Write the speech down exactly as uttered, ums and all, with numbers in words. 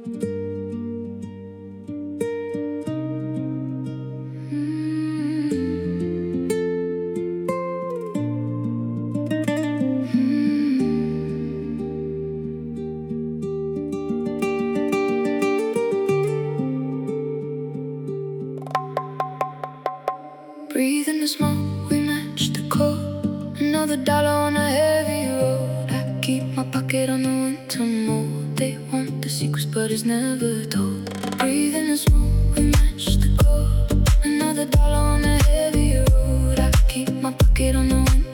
Breathe in the smoke, we match the code. Another dollar on a heavy road. I keep my pocket on the winter mold. They want the secrets, but it's never told. Breathe in the smoke, we match the code. Another dollar on a heavy road. I keep my pocket on the winter